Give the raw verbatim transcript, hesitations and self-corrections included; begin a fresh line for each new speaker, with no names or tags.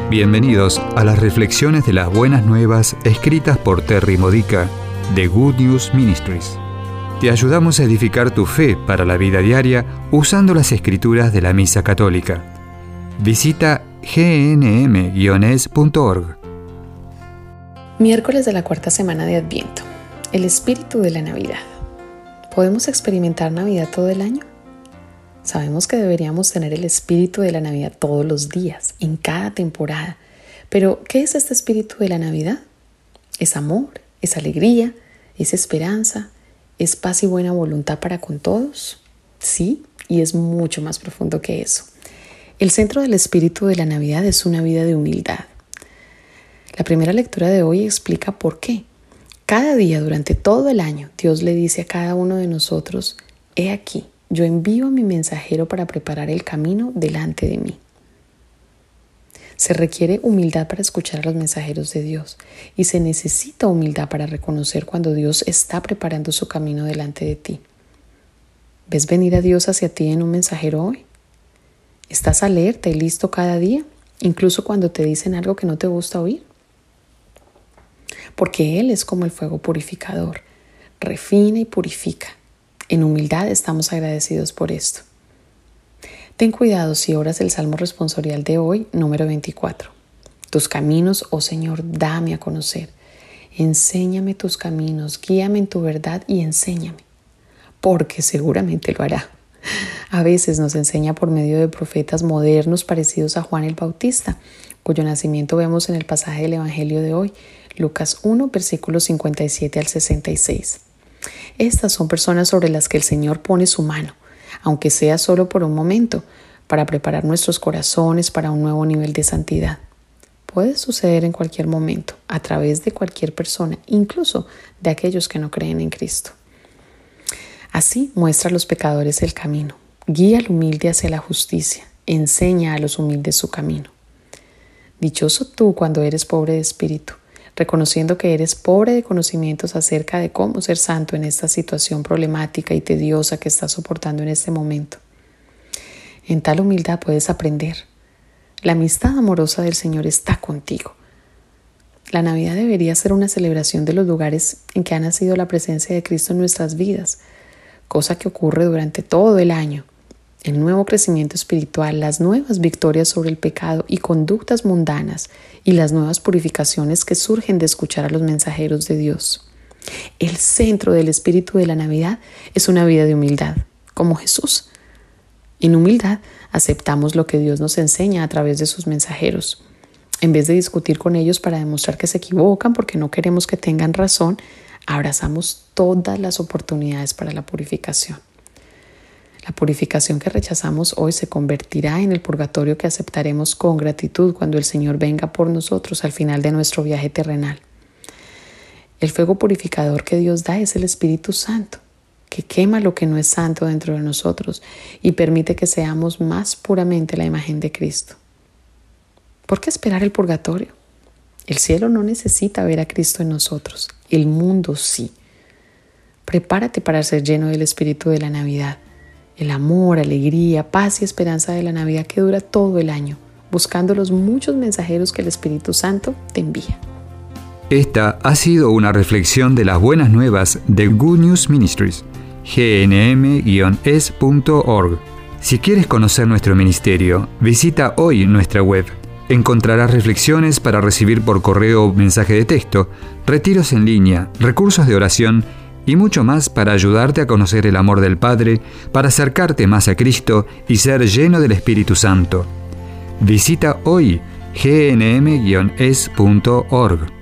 Bienvenidos a las reflexiones de las buenas nuevas escritas por Terry Modica de Good News Ministries. Te ayudamos a edificar tu fe para la vida diaria usando las escrituras de la Misa Católica. Visita g n m guion es punto org.
Miércoles de la cuarta semana de Adviento. El espíritu de la Navidad. ¿Podemos experimentar Navidad todo el año? Sabemos que deberíamos tener el espíritu de la Navidad todos los días, en cada temporada. Pero, ¿qué es este espíritu de la Navidad? ¿Es amor? ¿Es alegría? ¿Es esperanza? ¿Es paz y buena voluntad para con todos? Sí, y es mucho más profundo que eso. El centro del espíritu de la Navidad es una vida de humildad. La primera lectura de hoy explica por qué. Cada día durante todo el año, Dios le dice a cada uno de nosotros: he aquí, yo envío a mi mensajero para preparar el camino delante de mí. Se requiere humildad para escuchar a los mensajeros de Dios y se necesita humildad para reconocer cuando Dios está preparando su camino delante de ti. ¿Ves venir a Dios hacia ti en un mensajero hoy? ¿Estás alerta y listo cada día, incluso cuando te dicen algo que no te gusta oír? Porque Él es como el fuego purificador, refina y purifica. En humildad estamos agradecidos por esto. Ten cuidado si oras el Salmo responsorial de hoy, número veinticuatro. Tus caminos, oh Señor, dame a conocer. Enséñame tus caminos, guíame en tu verdad y enséñame, porque seguramente lo hará. A veces nos enseña por medio de profetas modernos parecidos a Juan el Bautista, cuyo nacimiento vemos en el pasaje del Evangelio de hoy, Lucas uno, versículos cincuenta y siete al sesenta y seis. Estas son personas sobre las que el Señor pone su mano, aunque sea solo por un momento, para preparar nuestros corazones para un nuevo nivel de santidad. Puede suceder en cualquier momento, a través de cualquier persona, incluso de aquellos que no creen en Cristo. Así muestra a los pecadores el camino, guía al humilde hacia la justicia, enseña a los humildes su camino. Dichoso tú cuando eres pobre de espíritu, reconociendo que eres pobre de conocimientos acerca de cómo ser santo en esta situación problemática y tediosa que estás soportando en este momento. En tal humildad puedes aprender. La amistad amorosa del Señor está contigo. La Navidad debería ser una celebración de los lugares en que ha nacido la presencia de Cristo en nuestras vidas, cosa que ocurre durante todo el año. El nuevo crecimiento espiritual, las nuevas victorias sobre el pecado y conductas mundanas y las nuevas purificaciones que surgen de escuchar a los mensajeros de Dios. El centro del espíritu de la Navidad es una vida de humildad, como Jesús. En humildad aceptamos lo que Dios nos enseña a través de sus mensajeros. En vez de discutir con ellos para demostrar que se equivocan porque no queremos que tengan razón, abrazamos todas las oportunidades para la purificación. La purificación que rechazamos hoy se convertirá en el purgatorio que aceptaremos con gratitud cuando el Señor venga por nosotros al final de nuestro viaje terrenal. El fuego purificador que Dios da es el Espíritu Santo, que quema lo que no es santo dentro de nosotros y permite que seamos más puramente la imagen de Cristo. ¿Por qué esperar el purgatorio? El cielo no necesita ver a Cristo en nosotros, el mundo sí. Prepárate para ser lleno del Espíritu de la Navidad. El amor, alegría, paz y esperanza de la Navidad que dura todo el año, buscando los muchos mensajeros que el Espíritu Santo te envía.
Esta ha sido una reflexión de las buenas nuevas de Good News Ministries, g n m guion es punto org. Si quieres conocer nuestro ministerio, visita hoy nuestra web. Encontrarás reflexiones para recibir por correo o mensaje de texto, retiros en línea, recursos de oración y mucho más para ayudarte a conocer el amor del Padre, para acercarte más a Cristo y ser lleno del Espíritu Santo. Visita hoy g n m guion es punto org.